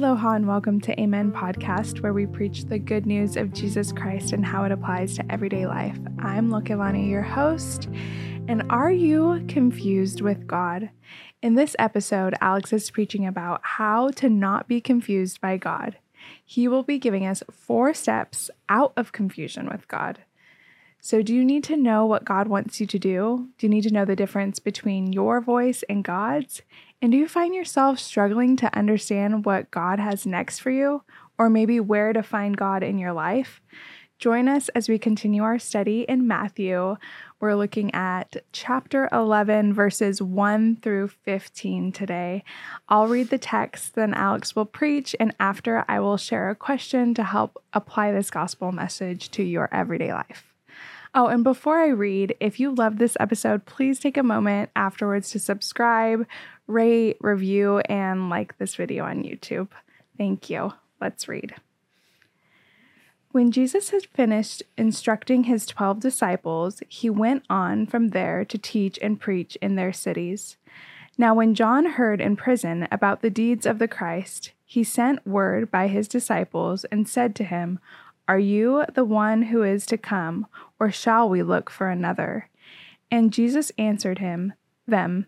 Aloha and welcome to Amen Podcast, where we preach the good news of Jesus Christ and how it applies to everyday life. I'm Lokilani, your host, and are you confused with God? In this episode, Alex is preaching about how to not be confused by God. He will be giving us 4 steps out of confusion with God. So do you need to know what God wants you to do? Do you need to know the difference between your voice and God's? And do you find yourself struggling to understand what God has next for you, or maybe where to find God in your life? Join us as we continue our study in Matthew. We're looking at chapter 11, verses 1 through 15 today. I'll read the text, then Alex will preach, and after I will share a question to help apply this gospel message to your everyday life. Oh, and before I read, if you love this episode, please take a moment afterwards to subscribe, rate, review, and like this video on YouTube. Thank you. Let's read. When Jesus had finished instructing his 12 disciples, he went on from there to teach and preach in their cities. Now, when John heard in prison about the deeds of the Christ, he sent word by his disciples and said to him, "Are you the one who is to come, or shall we look for another?" And Jesus answered them,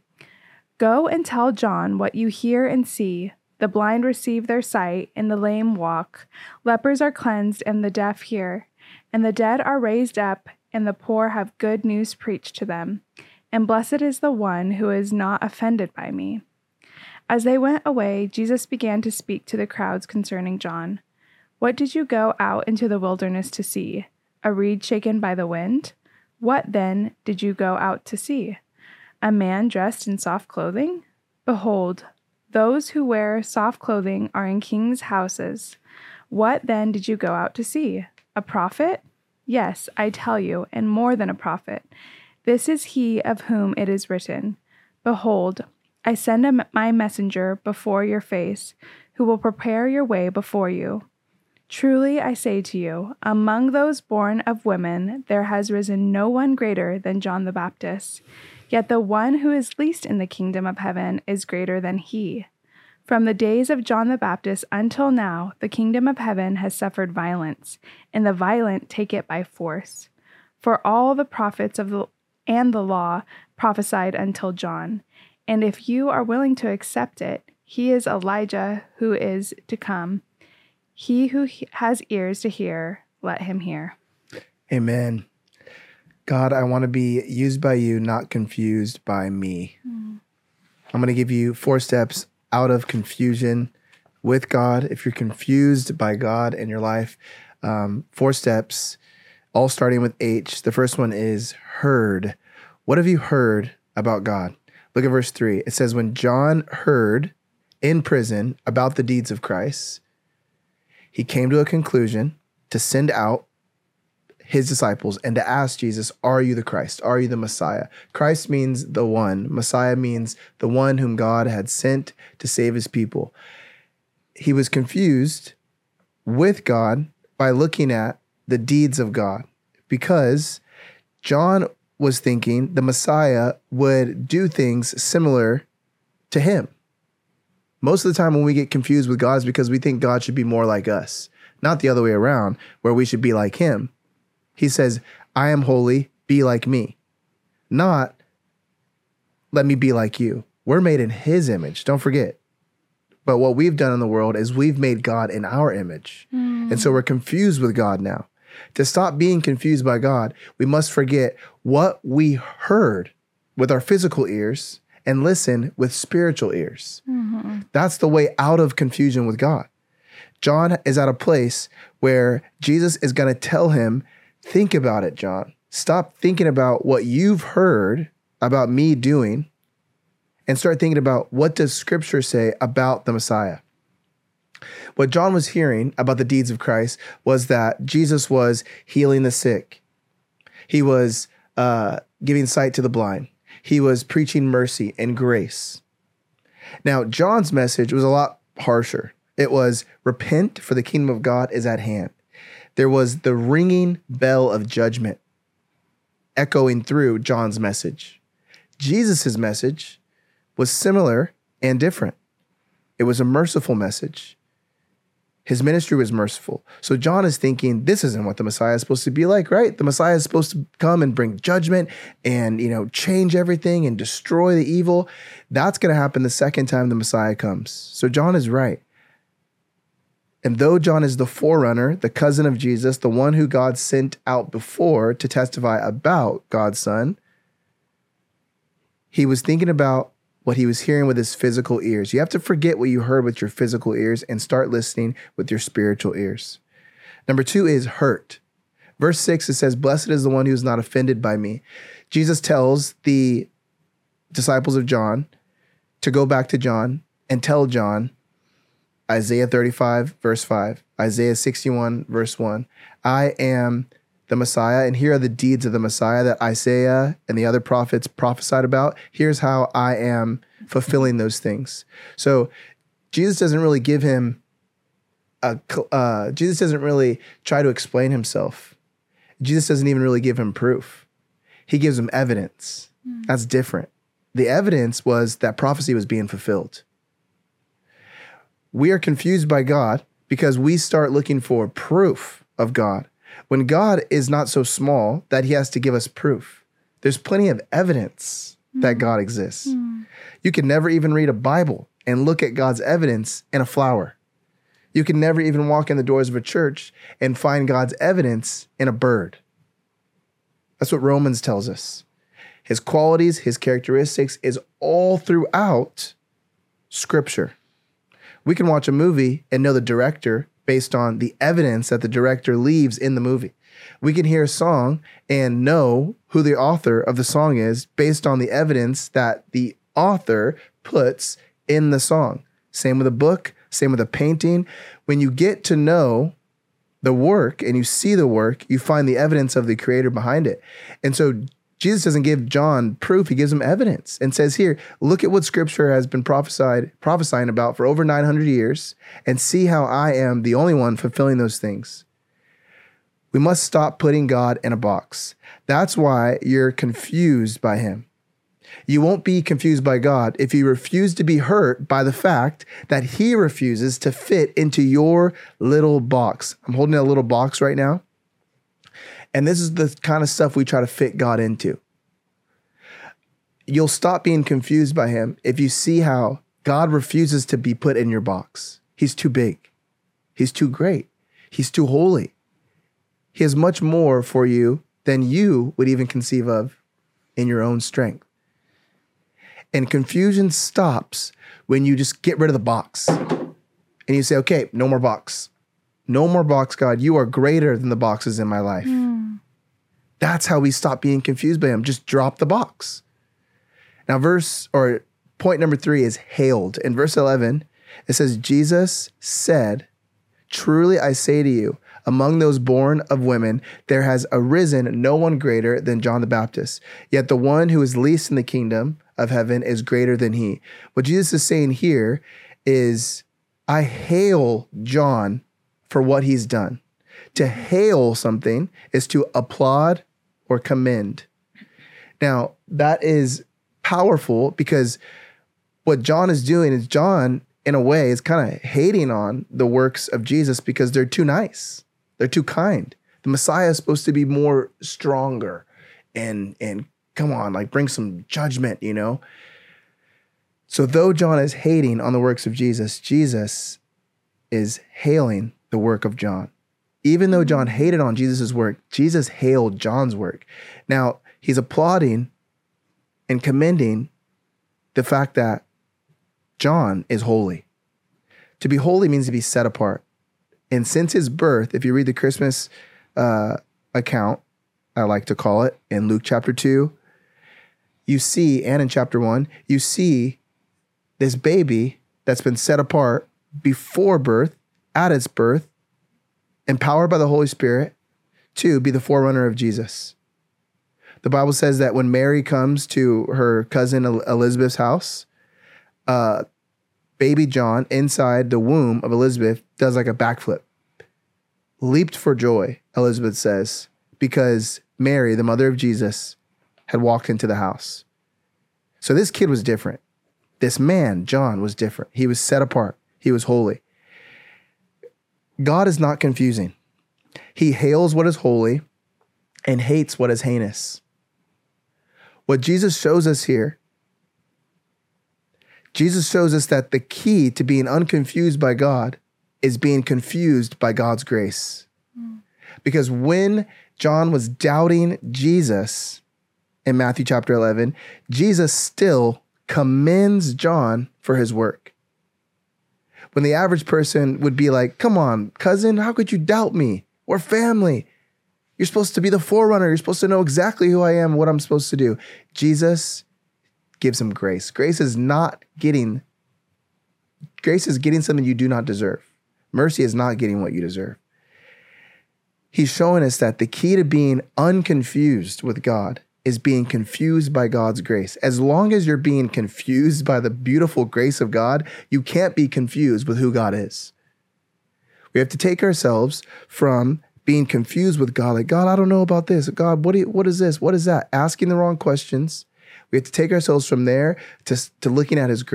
"Go and tell John what you hear and see. The blind receive their sight, and the lame walk. Lepers are cleansed, and the deaf hear. And the dead are raised up, and the poor have good news preached to them. And blessed is the one who is not offended by me." As they went away, Jesus began to speak to the crowds concerning John. "What did you go out into the wilderness to see? A reed shaken by the wind? What then did you go out to see? A man dressed in soft clothing? Behold, those who wear soft clothing are in kings' houses. What then did you go out to see? A prophet? Yes, I tell you, and more than a prophet. This is he of whom it is written, 'Behold, I send my messenger before your face, who will prepare your way before you.' Truly I say to you, among those born of women, there has risen no one greater than John the Baptist. Yet the one who is least in the kingdom of heaven is greater than he. From the days of John the Baptist until now, the kingdom of heaven has suffered violence, and the violent take it by force. For all the prophets and the law prophesied until John. And if you are willing to accept it, he is Elijah who is to come. He who has ears to hear, let him hear." Amen. God, I want to be used by you, not confused by me. I'm going to give you 4 steps out of confusion with God. If you're confused by God in your life, 4 steps, all starting with H. The first one is heard. What have you heard about God? Look at verse 3. It says, when John heard in prison about the deeds of Christ, he came to a conclusion to send out his disciples and to ask Jesus, "Are you the Christ? Are you the Messiah?" Christ means the one. Messiah means the one whom God had sent to save his people. He was confused with God by looking at the deeds of God because John was thinking the Messiah would do things similar to him. Most of the time when we get confused with God is because we think God should be more like us, not the other way around, where we should be like him. He says, "I am holy, be like me." Not, "Let me be like you." We're made in his image, don't forget. But what we've done in the world is we've made God in our image. And so we're confused with God now. To stop being confused by God, we must forget what we heard with our physical ears and listen with spiritual ears. That's the way out of confusion with God. John is at a place where Jesus is going to tell him, think about it, John. Stop thinking about what you've heard about me doing and start thinking about what does Scripture say about the Messiah. What John was hearing about the deeds of Christ was that Jesus was healing the sick. He was giving sight to the blind. He was preaching mercy and grace. Now, John's message was a lot harsher. It was, repent, for the kingdom of God is at hand. There was the ringing bell of judgment echoing through John's message. Jesus' message was similar and different. It was a merciful message. His ministry was merciful. So John is thinking, this isn't what the Messiah is supposed to be like, right? The Messiah is supposed to come and bring judgment and, change everything and destroy the evil. That's going to happen the second time the Messiah comes. So John is right. And though John is the forerunner, the cousin of Jesus, the one who God sent out before to testify about God's son, he was thinking about what he was hearing with his physical ears. You have to forget what you heard with your physical ears and start listening with your spiritual ears. Number 2 is hurt. Verse 6, it says, blessed is the one who is not offended by me. Jesus tells the disciples of John to go back to John and tell John, Isaiah 35, verse 5, Isaiah 61, verse 1, I am the Messiah, and here are the deeds of the Messiah that Isaiah and the other prophets prophesied about. Here's how I am fulfilling those things. So Jesus doesn't really give him Jesus doesn't really try to explain himself. Jesus doesn't even really give him proof. He gives him evidence. That's different. The evidence was that prophecy was being fulfilled. We are confused by God because we start looking for proof of God, when God is not so small that he has to give us proof. There's plenty of evidence that God exists. You can never even read a Bible and look at God's evidence in a flower. You can never even walk in the doors of a church and find God's evidence in a bird. That's what Romans tells us. His qualities, his characteristics is all throughout Scripture. We can watch a movie and know the director based on the evidence that the director leaves in the movie. We can hear a song and know who the author of the song is based on the evidence that the author puts in the song. Same with a book, same with a painting. When you get to know the work and you see the work, you find the evidence of the creator behind it. And so Jesus doesn't give John proof, he gives him evidence and says, here, look at what Scripture has been prophesying about for over 900 years and see how I am the only one fulfilling those things. We must stop putting God in a box. That's why you're confused by him. You won't be confused by God if you refuse to be hurt by the fact that he refuses to fit into your little box. I'm holding a little box right now. And this is the kind of stuff we try to fit God into. You'll stop being confused by him if you see how God refuses to be put in your box. He's too big. He's too great. He's too holy. He has much more for you than you would even conceive of in your own strength. And confusion stops when you just get rid of the box. And you say, okay, no more box. No more box, God. You are greater than the boxes in my life. That's how we stop being confused by him. Just drop the box. Now, point number 3 is hailed. In verse 11, it says, Jesus said, truly I say to you, among those born of women, there has arisen no one greater than John the Baptist. Yet the one who is least in the kingdom of heaven is greater than he. What Jesus is saying here is, I hail John for what he's done. To hail something is to applaud or commend. Now, that is powerful because what John is doing is John, in a way, is kind of hating on the works of Jesus because they're too nice. They're too kind. The Messiah is supposed to be more stronger and come on, like bring some judgment, So though John is hating on the works of Jesus, Jesus is hailing the work of John. Even though John hated on Jesus' work, Jesus hailed John's work. Now, he's applauding and commending the fact that John is holy. To be holy means to be set apart. And since his birth, if you read the Christmas account, I like to call it, in Luke chapter 2, you see, and in chapter 1, you see this baby that's been set apart before birth, at its birth, empowered by the Holy Spirit to be the forerunner of Jesus. The Bible says that when Mary comes to her cousin Elizabeth's house, baby John inside the womb of Elizabeth does like a backflip. Leaped for joy, Elizabeth says, because Mary, the mother of Jesus, had walked into the house. So this kid was different. This man, John, was different. He was set apart. He was holy. God is not confusing. He hails what is holy and hates what is heinous. What Jesus shows us here, Jesus shows us that the key to being unconfused by God is being confused by God's grace. Because when John was doubting Jesus in Matthew chapter 11, Jesus still commends John for his work. When the average person would be like, come on, cousin, how could you doubt me? We're family. You're supposed to be the forerunner. You're supposed to know exactly who I am, what I'm supposed to do. Jesus gives him grace. Grace is getting something you do not deserve. Mercy is not getting what you deserve. He's showing us that the key to being unconfused with God is being confused by God's grace. As long as you're being confused by the beautiful grace of God, you can't be confused with who God is. We have to take ourselves from being confused with God, like, God, I don't know about this. God, what is this? What is that? Asking the wrong questions. We have to take ourselves from there to looking at his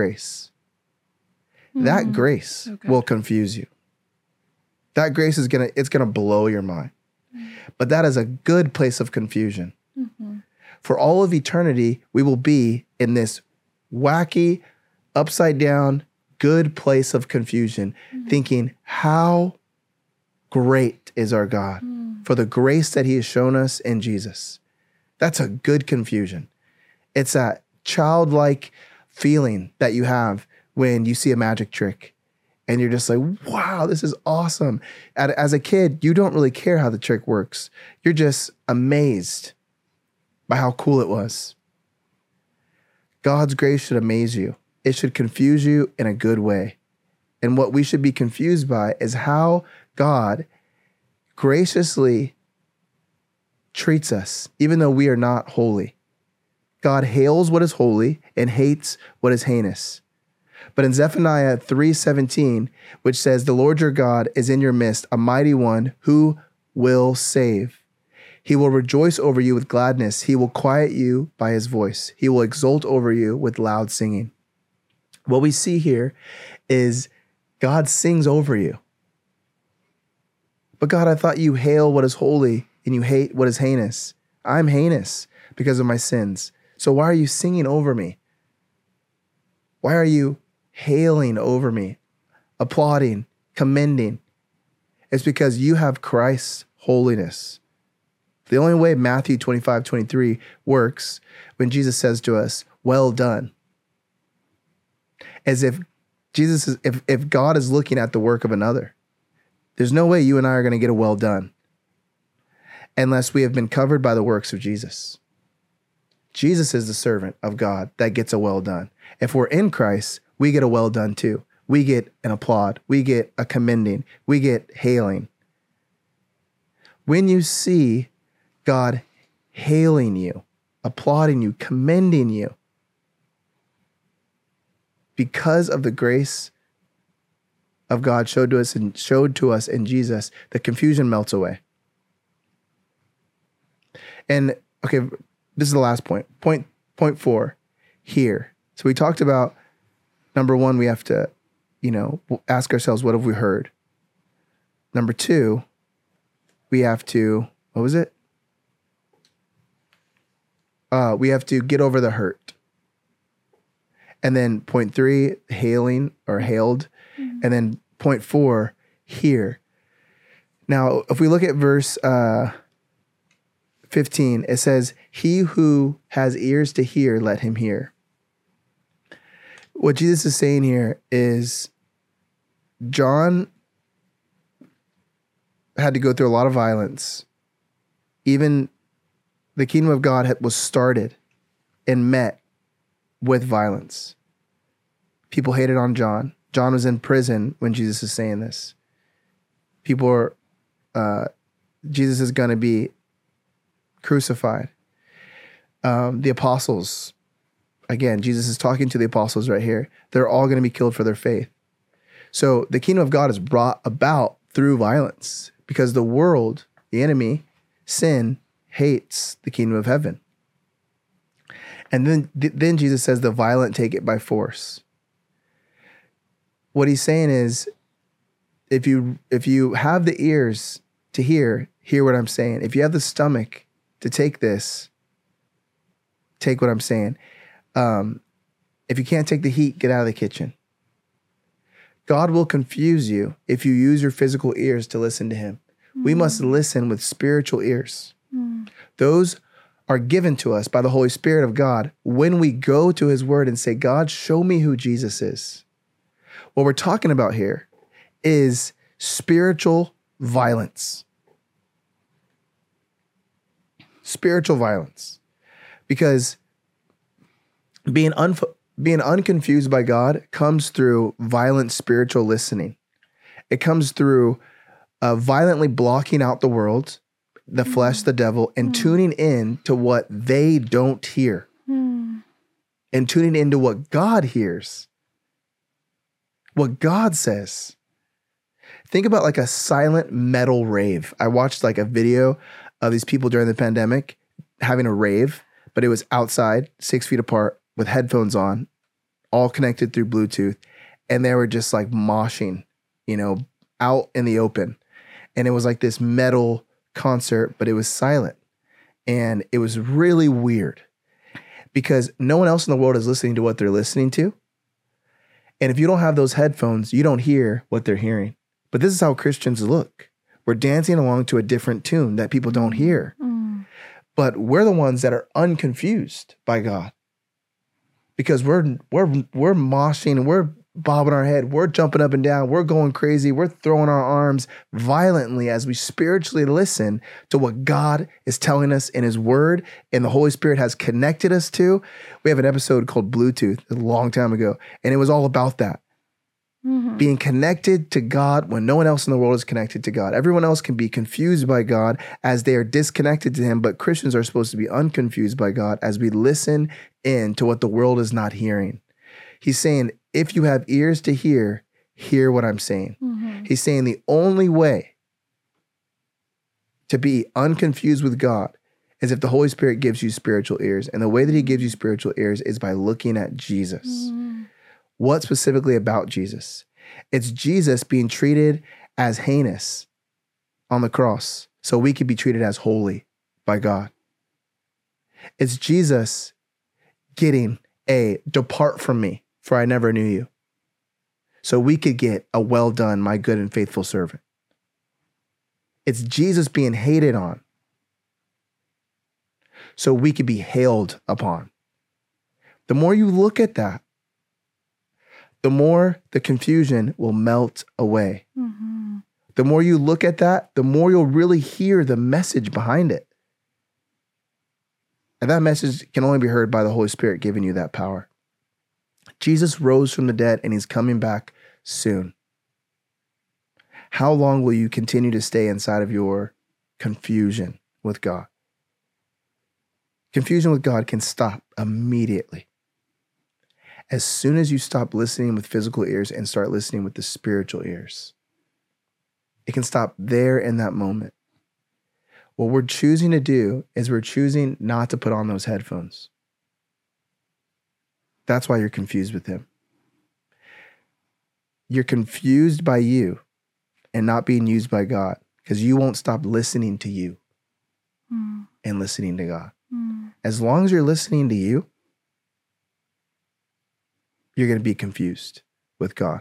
That grace will confuse you. That grace is gonna blow your mind. But that is a good place of confusion. For all of eternity, we will be in this wacky, upside down, good place of confusion, thinking, how great is our God for the grace that he has shown us in Jesus. That's a good confusion. It's that childlike feeling that you have when you see a magic trick and you're just like, wow, this is awesome. As a kid, you don't really care how the trick works. You're just amazed by how cool it was. God's grace should amaze you. It should confuse you in a good way. And what we should be confused by is how God graciously treats us, even though we are not holy. God hails what is holy and hates what is heinous. But in Zephaniah 3:17, which says, the Lord your God is in your midst, a mighty one who will save. He will rejoice over you with gladness. He will quiet you by his voice. He will exult over you with loud singing. What we see here is God sings over you. But God, I thought you hail what is holy and you hate what is heinous. I'm heinous because of my sins. So why are you singing over me? Why are you hailing over me, applauding, commending? It's because you have Christ's holiness. The only way Matthew 25:23 works when Jesus says to us, well done, as if if God is looking at the work of another. There's no way you and I are going to get a well done unless we have been covered by the works of Jesus. Jesus is the servant of God that gets a well done. If we're in Christ, we get a well done too. We get an applaud. We get a commending. We get hailing. When you see God hailing you, applauding you, commending you, because of the grace of God showed to us in Jesus, the confusion melts away. And okay, this is the last point. Point 4 here. So we talked about, number 1, we have to, ask ourselves, what have we heard? Number 2, we have to, what was it? We have to get over the hurt. And then point 3, hailing or hailed. And then point 4, hear. Now, if we look at verse 15, it says, he who has ears to hear, let him hear. What Jesus is saying here is John had to go through a lot of violence. Even the kingdom of God was started and met with violence. People hated on John. John was in prison when Jesus is saying this. Jesus is going to be crucified. The apostles, again, Jesus is talking to the apostles right here. They're all going to be killed for their faith. So the kingdom of God is brought about through violence because the world, the enemy, sin, hates the kingdom of heaven. And then Jesus says the violent take it by force. What he's saying is if you have the ears to hear what I'm saying. If you have the stomach to take this, take what I'm saying. If you can't take the heat, get out of the kitchen. God will confuse you if you use your physical ears to listen to him. We must listen with spiritual ears. Those are given to us by the Holy Spirit of God when we go to his word and say, God, show me who Jesus is. What we're talking about here is spiritual violence. Spiritual violence. Because being unconfused by God comes through violent spiritual listening. It comes through violently blocking out the world, the flesh, the devil, and tuning in to what they don't hear. And tuning into what God hears. What God says. Think about like a silent metal rave. I watched like a video of these people during the pandemic having a rave, but it was outside, 6 feet apart, with headphones on, all connected through Bluetooth. And they were just like moshing, out in the open. And it was like this metal concert, but it was silent. And it was really weird because no one else in the world is listening to what they're listening to. And if you don't have those headphones, you don't hear what they're hearing. But this is how Christians look. We're dancing along to a different tune that people don't hear. But we're the ones that are unconfused by God. Because we're moshing, we're bobbing our head, we're jumping up and down, we're going crazy, we're throwing our arms violently as we spiritually listen to what God is telling us in his word and the Holy Spirit has connected us to. We have an episode called Bluetooth a long time ago, and it was all about that. Being connected to God when no one else in the world is connected to God. Everyone else can be confused by God as they are disconnected to him, but Christians are supposed to be unconfused by God as we listen in to what the world is not hearing. He's saying, if you have ears to hear, hear what I'm saying. He's saying the only way to be unconfused with God is if the Holy Spirit gives you spiritual ears. And the way that he gives you spiritual ears is by looking at Jesus. What specifically about Jesus? It's Jesus being treated as heinous on the cross so we could be treated as holy by God. It's Jesus getting a depart from me, for I never knew you. So we could get a well done, my good and faithful servant. It's Jesus being hated on so we could be hailed upon. The more you look at that, the more the confusion will melt away. The more you look at that, the more you'll really hear the message behind it. And that message can only be heard by the Holy Spirit giving you that power. Jesus rose from the dead and he's coming back soon. How long will you continue to stay inside of your confusion with God? Confusion with God can stop immediately. As soon as you stop listening with physical ears and start listening with the spiritual ears, it can stop there in that moment. What we're choosing to do is we're choosing not to put on those headphones. That's why you're confused with him. You're confused by you and not being used by God because you won't stop listening to you and listening to God. As long as you're listening to you, you're going to be confused with God.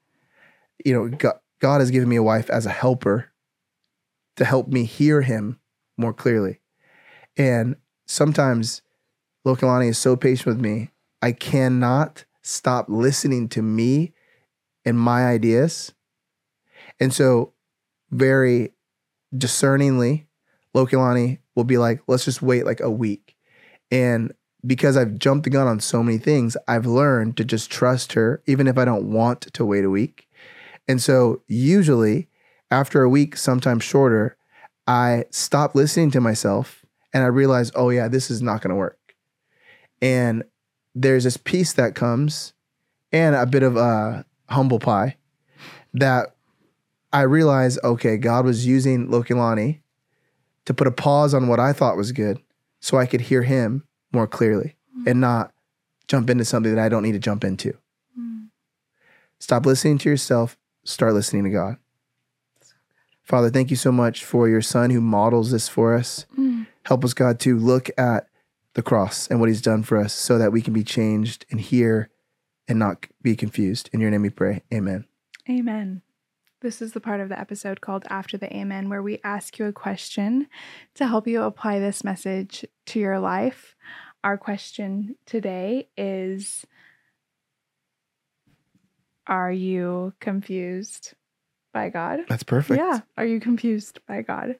God has given me a wife as a helper to help me hear him more clearly. And sometimes Lokalani is so patient with me, I cannot stop listening to me and my ideas. And so very discerningly, Lokalani will be like, let's just wait like a week. And because I've jumped the gun on so many things, I've learned to just trust her, even if I don't want to wait a week. And so usually after a week, sometimes shorter, I stop listening to myself and I realize, oh yeah, this is not going to work. And there's this peace that comes and a bit of a humble pie that I realize, okay, God was using Lokalani to put a pause on what I thought was good so I could hear him more clearly and not jump into something that I don't need to jump into. Stop listening to yourself, start listening to God. Father, thank you so much for your son who models this for us. Help us, God, to look at the cross and what he's done for us so that we can be changed and hear and not be confused. In your name we pray. Amen. Amen. This is the part of the episode called After the Amen, where we ask you a question to help you apply this message to your life. Our question today is, are you confused by God? That's perfect. Yeah. Are you confused by God?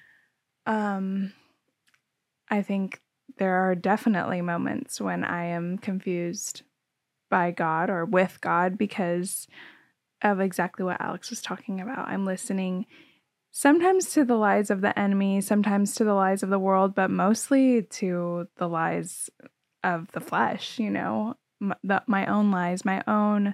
I think there are definitely moments when I am confused by God or with God because of exactly what Alex was talking about. I'm listening sometimes to the lies of the enemy, sometimes to the lies of the world, but mostly to the lies of the flesh, you know, my own lies, my own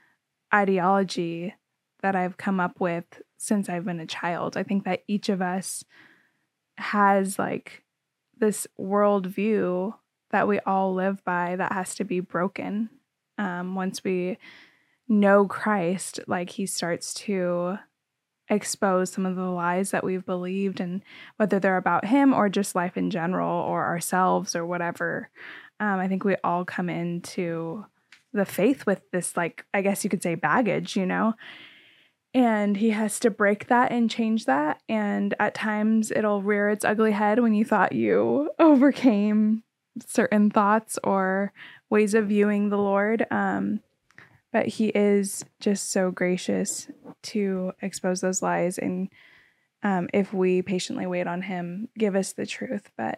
ideology that I've come up with since I've been a child. I think that each of us has like this worldview that we all live by that has to be broken. Once we know Christ, like he starts to expose some of the lies that we've believed, and whether they're about him or just life in general or ourselves or whatever. I think we all come into the faith with this, like, I guess you could say baggage, you know, and he has to break that and change that. And at times it'll rear its ugly head when you thought you overcame certain thoughts or ways of viewing the Lord. But he is just so gracious to expose those lies. And if we patiently wait on him, give us the truth. But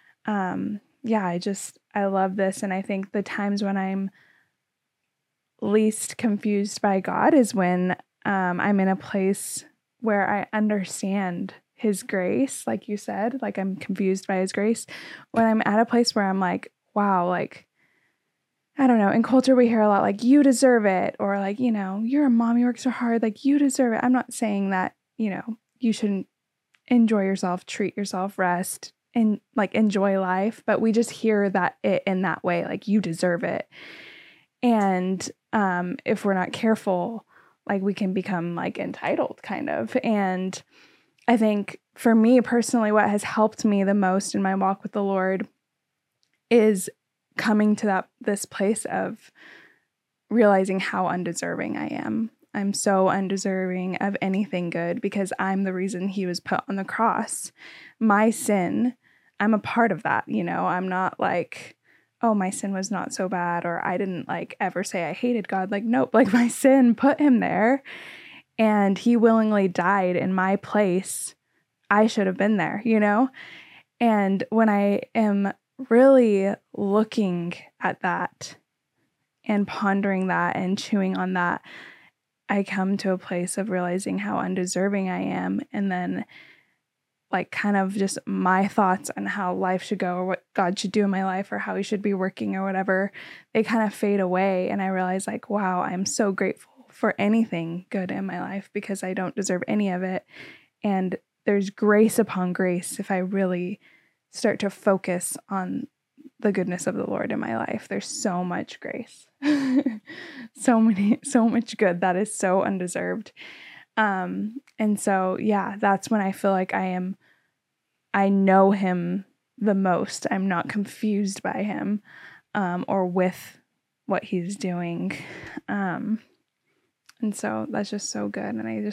yeah, I love this. And I think the times when I'm least confused by God is when I'm in a place where I understand his grace, like you said, like I'm confused by his grace. When I'm at a place where I'm like, wow, like, I don't know, in culture we hear a lot like, you deserve it, or like, you know, you're a mom, you work so hard, like you deserve it. I'm not saying that, you know, you shouldn't enjoy yourself, treat yourself, rest, and like enjoy life, but we just hear that it in that way, like you deserve it. And if we're not careful, like we can become like entitled kind of. And I think for me personally, what has helped me the most in my walk with the Lord is coming to this place of realizing how undeserving I am. I'm so undeserving of anything good because I'm the reason he was put on the cross. My sin, I'm a part of that, you know. I'm not like, oh, my sin was not so bad, or I didn't like ever say I hated God. Like, nope, like my sin put him there and he willingly died in my place. I should have been there, you know? And when I am really looking at that and pondering that and chewing on that, I come to a place of realizing how undeserving I am. And then like kind of just my thoughts on how life should go or what God should do in my life or how he should be working or whatever, they kind of fade away. And I realize like, wow, I'm so grateful for anything good in my life because I don't deserve any of it. And there's grace upon grace if I really start to focus on the goodness of the Lord in my life. There's so much grace, so much good that is so undeserved. And so, yeah, that's when I feel like I know him the most. I'm not confused by him, or with what he's doing. And so that's just so good. And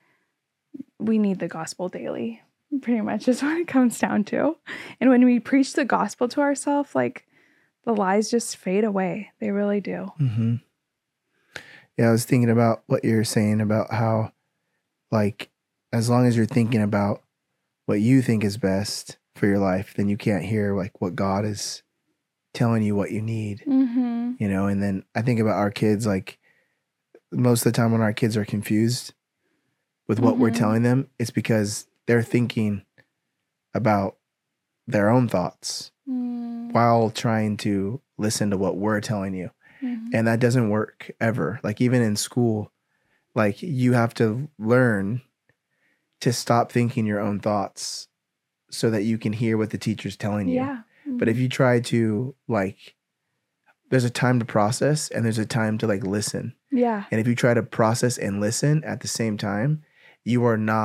we need the gospel daily, pretty much is what it comes down to. And when we preach the gospel to ourselves, like the lies just fade away. They really do. Mm-hmm. Yeah, I was thinking about what you're saying about how, like, as long as you're thinking about what you think is best for your life, then you can't hear like what God is telling you what you need, you know? And then I think about our kids, like most of the time when our kids are confused with what we're telling them, it's because they're thinking about their own thoughts while trying to listen to what we're telling you. And that doesn't work ever. Like even in school, like you have to learn to stop thinking your own thoughts so that you can hear what the teacher's telling you. Yeah. But if you try to like, there's a time to process and there's a time to like listen. Yeah. And if you try to process and listen at the same time, you are not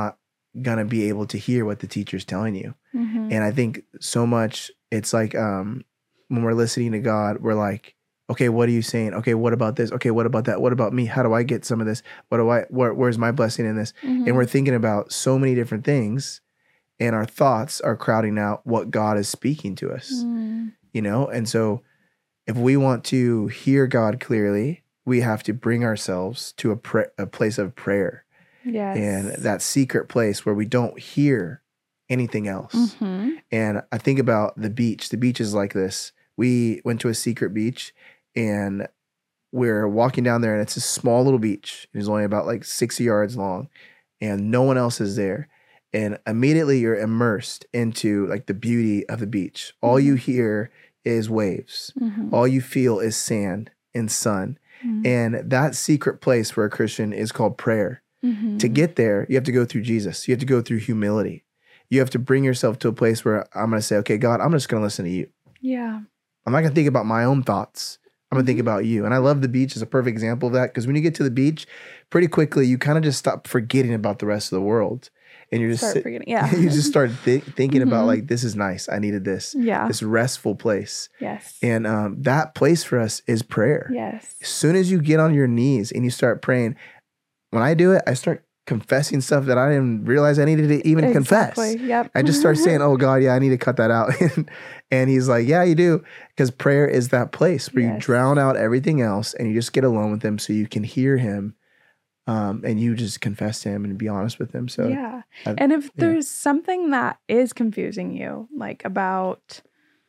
going to be able to hear what the teacher's telling you. Mm-hmm. And I think so much, it's like when we're listening to God, we're like, okay, what are you saying? Okay, what about this? Okay, what about that? What about me? How do I get some of this? Where's my blessing in this? Mm-hmm. And we're thinking about so many different things, and our thoughts are crowding out what God is speaking to us, you know? And so if we want to hear God clearly, we have to bring ourselves to a place of prayer. Yes. And that secret place where we don't hear anything else. Mm-hmm. And I think about the beach. The beach is like this. We went to a secret beach, and we're walking down there, and it's a small little beach. It's only about like 60 yards long, and no one else is there. And immediately you're immersed into like the beauty of the beach. All you hear is waves. Mm-hmm. All you feel is sand and sun. Mm-hmm. And that secret place for a Christian is called prayer. Mm-hmm. To get there, you have to go through Jesus. You have to go through humility. You have to bring yourself to a place where I'm going to say, okay, God, I'm just going to listen to you. Yeah. I'm not going to think about my own thoughts. I'm going to think about you. And I love the beach as a perfect example of that, because when you get to the beach, pretty quickly, you kind of just stop forgetting about the rest of the world. And you're just forgetting. Yeah. you just start thinking about like, this is nice. I needed this. Yeah. This restful place. Yes. And that place for us is prayer. Yes. As soon as you get on your knees and you start praying, when I do it, I start confessing stuff that I didn't realize I needed to even confess. Yep. I just start saying, oh God, yeah, I need to cut that out. And he's like, yeah, you do. Because prayer is that place where you drown out everything else and you just get alone with him so you can hear him. And you just confess to him and be honest with him. So yeah. And if there's something that is confusing you, like about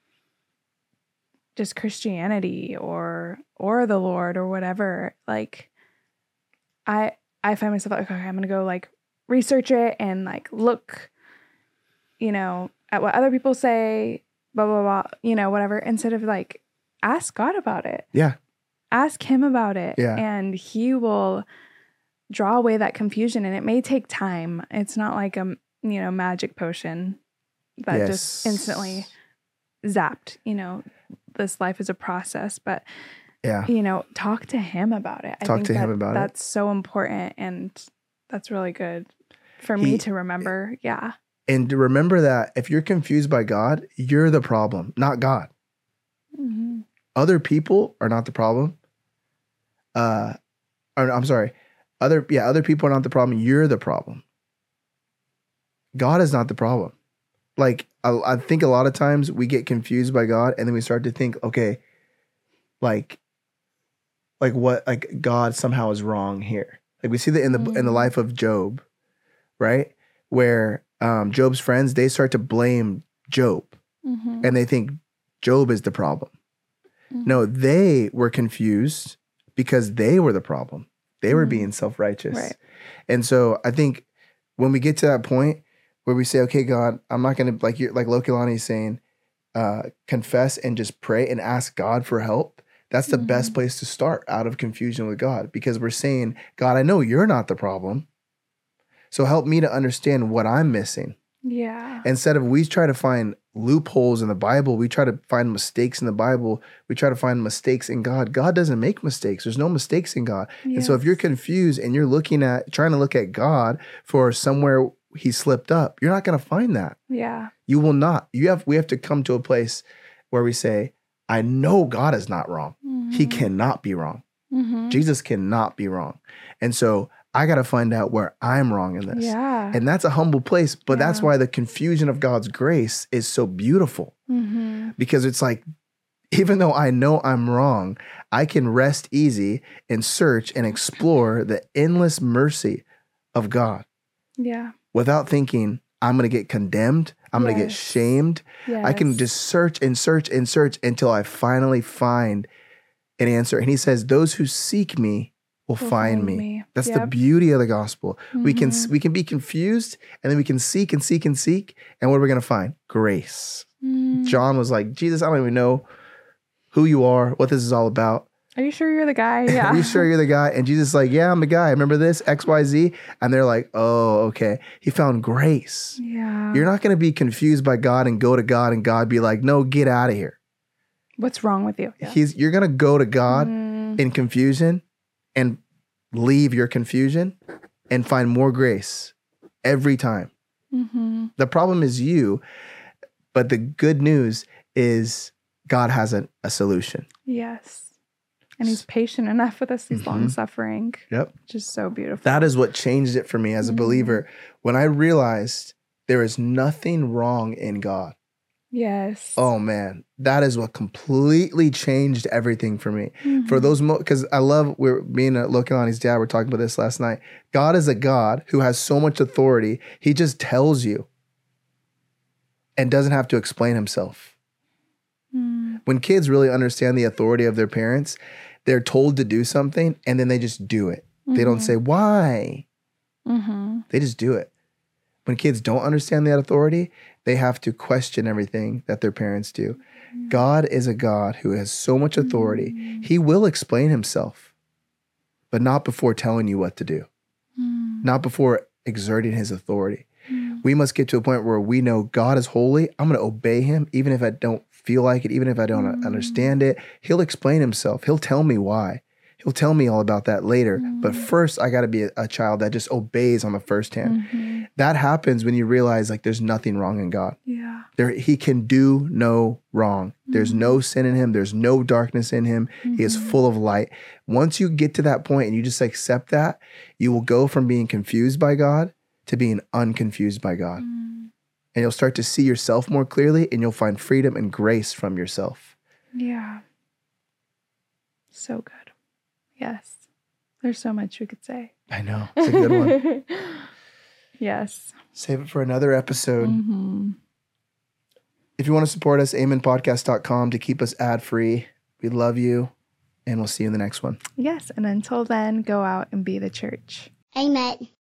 just Christianity or the Lord or whatever, like I find myself like, okay, I'm going to go like research it and like look, you know, at what other people say, blah, blah, blah, you know, whatever, instead of like ask God about it. Yeah. Ask him about it. Yeah. And he will draw away that confusion, and it may take time. It's not like a, you know, magic potion that just instantly zapped, you know, this life is a process, but you know, talk to him about it. I think that's so important, and that's really good for me to remember. Yeah. And to remember that if you're confused by God, you're the problem, not God. Mm-hmm. Other people are not the problem. I'm sorry. Other people are not the problem. You're the problem. God is not the problem. Like, I think a lot of times we get confused by God, and then we start to think, okay, like what, like God somehow is wrong here. Like we see that in the life of Job, right? Where Job's friends, they start to blame Job, and they think Job is the problem. No, they were confused because they were the problem. They were being self-righteous. Right. And so I think when we get to that point where we say, okay, God, I'm not going to, like Lokilani is saying, confess and just pray and ask God for help. That's the best place to start out of confusion with God, because we're saying, God, I know you're not the problem. So help me to understand what I'm missing. Yeah. Instead of we try to find loopholes in the Bible, we try to find mistakes in the Bible, we try to find mistakes in God. God doesn't make mistakes. There's no mistakes in God. Yes. And so if you're confused and you're trying to look at God for somewhere he slipped up, you're not going to find that. Yeah. You will not. We have to come to a place where we say, I know God is not wrong. He cannot be wrong. Jesus cannot be wrong. And so I got to find out where I'm wrong in this. Yeah. And that's a humble place, but that's why the confusion of God's grace is so beautiful. Because it's like, even though I know I'm wrong, I can rest easy and search and explore the endless mercy of God. Yeah. Without thinking, I'm going to get condemned. I'm going to get shamed. Yes. I can just search and search and search until I finally find an answer. And he says, those who seek me will find me. That's the beauty of the gospel. We can be confused, and then we can seek and seek and seek. And what are we going to find? Grace. John was like, Jesus, I don't even know who you are, what this is all about. Are you sure you're the guy? Yeah. Are you sure you're the guy? And Jesus is like, yeah, I'm the guy. Remember this? X, Y, Z. And they're like, oh, okay. He found grace. Yeah. You're not going to be confused by God and go to God and God be like, no, get out of here. What's wrong with you? Yeah. You're going to go to God in confusion and leave your confusion and find more grace every time. Mm-hmm. The problem is you, but the good news is God has a solution. Yes. And he's patient enough with us. He's Mhm. long suffering. Yep. Which is so beautiful. That is what changed it for me as a believer. When I realized there is nothing wrong in God. Yes. Oh man, that is what completely changed everything for me. Mhm. For those, because I love, we're being looking on his dad. We're talking about this last night. God is a God who has so much authority. He just tells you and doesn't have to explain himself. Mm. When kids really understand the authority of their parents, they're told to do something and then they just do it. They don't say why. Mm-hmm. They just do it. When kids don't understand that authority, they have to question everything that their parents do. God is a God who has so much authority. He will explain himself, but not before telling you what to do, not before exerting his authority. We must get to a point where we know God is holy. I'm going to obey him, even if I don't feel like it, even if I don't understand it. He'll explain himself. He'll tell me why. He'll tell me all about that later. But first, I got to be a child that just obeys on the first hand. That happens when you realize like there's nothing wrong in God. Yeah. He can do no wrong. There's no sin in him. There's no darkness in him. He is full of light. Once you get to that point and you just accept that, you will go from being confused by God to being unconfused by God. And you'll start to see yourself more clearly and you'll find freedom and grace from yourself. Yeah. So good. Yes. There's so much we could say. I know. It's a good one. Yes. Save it for another episode. Mm-hmm. If you want to support us, amenpodcast.com to keep us ad-free. We love you, and we'll see you in the next one. Yes. And until then, go out and be the church. Amen.